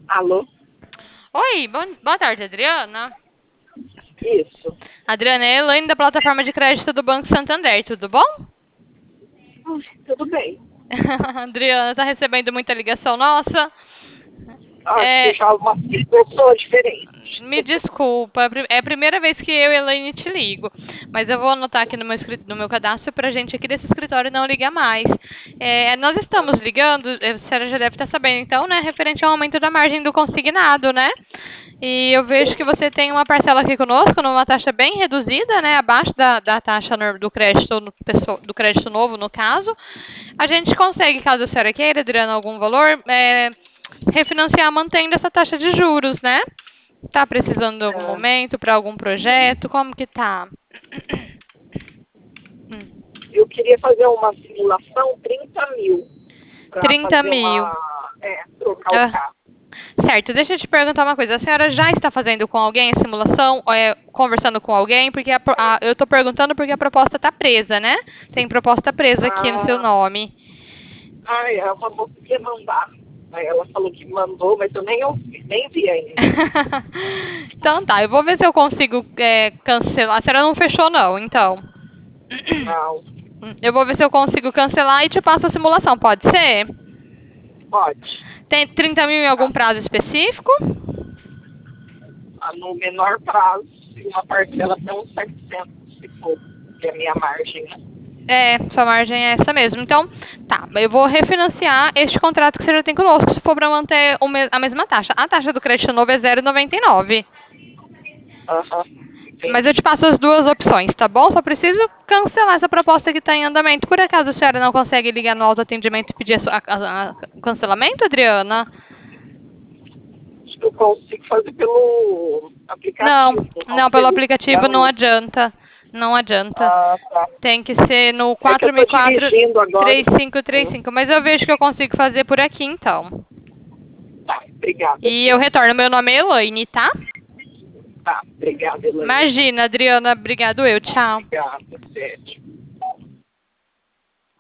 Alô? Oi, boa tarde, Adriana. Isso. Adriana, é a Elaine da plataforma de crédito do Banco Santander, tudo bom? Tudo bem. Adriana, tá recebendo muita ligação nossa? Acho que É, já uma pessoa diferente. me desculpa, é a primeira vez que eu e a Elaine te ligo, mas eu vou anotar aqui no meu cadastro pra gente aqui desse escritório não ligar mais. Nós estamos ligando, a senhora já deve estar sabendo então, né, referente ao aumento da margem do consignado, né? E eu vejo que você tem uma parcela aqui conosco numa taxa bem reduzida, né? Abaixo da taxa do crédito, do crédito novo, no caso. A gente consegue, caso a senhora queira, Adriana, algum valor, refinanciar mantendo essa taxa de juros, né? Tá precisando de algum É, momento para algum projeto? Como que tá? Hum. eu queria fazer uma simulação 30 mil para 30 fazer mil. trocar o Ah, carro. certo, deixa eu te perguntar uma coisa. A senhora já está fazendo com alguém a simulação, conversando com alguém? Porque eu estou perguntando porque a proposta está presa, né? Tem proposta presa aqui no seu Ah, nome. uma moça que ia mandar. Aí ela falou que mandou, mas eu nem ouvi, nem vi ainda. Então tá, eu vou ver se eu consigo cancelar. A senhora não fechou, não, então. Não, Eu vou ver se eu consigo cancelar e te passo a simulação, pode ser? pode. Tem 30 mil em algum Tá. prazo específico? No menor prazo, e uma parcela até uns 700, se for, que é a minha margem, né? É, sua margem é essa mesmo. Então, tá, eu vou refinanciar este contrato que você já tem conosco, se for para manter a mesma taxa. A taxa do crédito novo é 0,99. Aham, Mas eu te entendi. passo as duas opções, tá bom? Só preciso cancelar essa proposta que está em andamento. Por acaso a senhora não consegue ligar no autoatendimento e pedir o cancelamento, Adriana? Acho que eu consigo fazer pelo Não, aplicativo, não não, pelo consigo ligar aplicativo não no. adianta. Não adianta. Ah, tá. Tem que ser no É que eu tô dirigindo agora. Hum, 4004-3535. Mas eu vejo que eu consigo fazer por aqui, então. Tá, obrigada, E eu viu? retorno. Meu nome é Elaine, tá? Tá, obrigada, Elaine. Imagina, Adriana. Obrigado, eu. Tá, Tchau. obrigada, Sete.